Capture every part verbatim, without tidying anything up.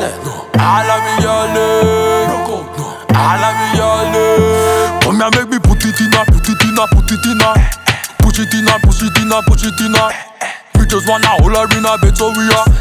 All of me girl them, all of me girl them. Come here, make me put it in a, put it in a, put it in a. Push it in a, push it in a, push it in a. We just wanna hold her in a bed so we are.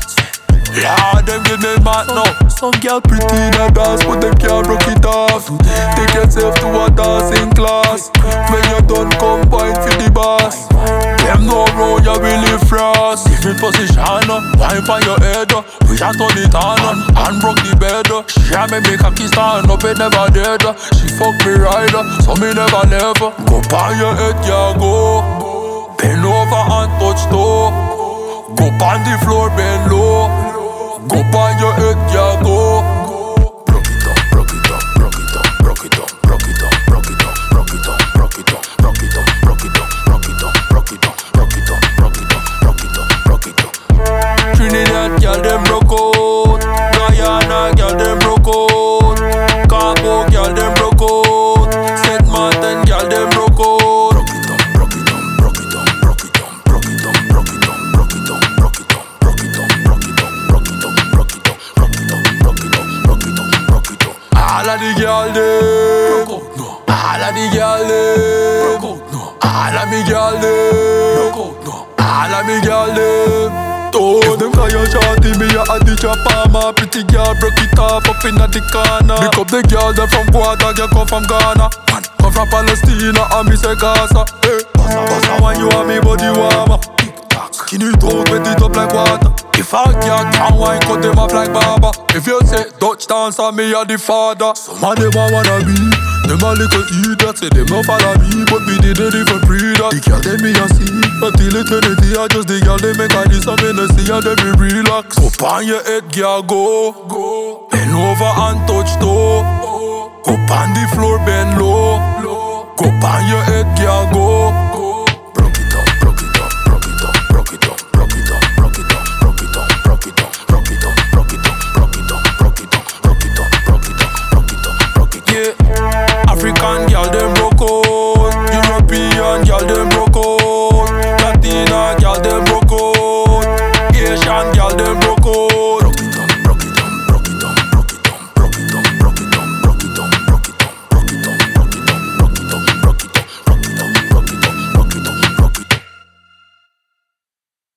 Yeah, them give me mad now. Some girl pretty in a dance, but them can't broke it off. Take yourself to a dancing class. When you done, come point for the boss. Them no road, you will live frost. Different position, uh, wine for your head, uh. We just turn it on, uh, and broke the bed, uh. She a make me cocky stand up, it never dead, uh. She fuck me right, uh, so me never never. Go on your head, yeah, go. Bend over and touch toe. Go on the floor, bend low. Go on your head, yeah, go. Broke it up, broke it up, broke it up, broke it up, broke it up, broke it up, broke it up, broke it up, broke it up, broke it up, broke it up, broke it up, broke it up, broke it up, broke it up, broke it up. Trinidad, girl, them broke out. Guyana, girl, them broke out. Cabo, girl, them broke out. Saint Martin, girl, them broke out. Broke it up, broke it up, broke it up, broke it up, broke it up, broke it up, broke it up, broke it up, broke it up, broke it up, broke it up, broke it up, broke it up, broke it up, broke it up, broke it up. All of the girl them broke out, no. All of the girl them broke out, no. All of me girl them broke out, no. All of me girl them. Oh, them call you shorty, me a the chopper. My pretty girl broke it off up inna the corner. Pick up the girl them from Guada, girl come from Ghana. Man, come from Palestine and me say Gaza. Hey, bossa bossa when you and me body warmer. Skin it out, wet it up like water. If I can't can wine, cut them off like barber. If you say Dutch dancer, me a the father. Some of them a wanna be, them a little idiot. Say them no follow me, but me did a different breeder. The girl them me a see, until eternity I just the girl they make I do some see and them me relax. Up on your head, girl, go, go. Bend over and touch toe. Go on the floor, bend low. Go on your head, girl, go.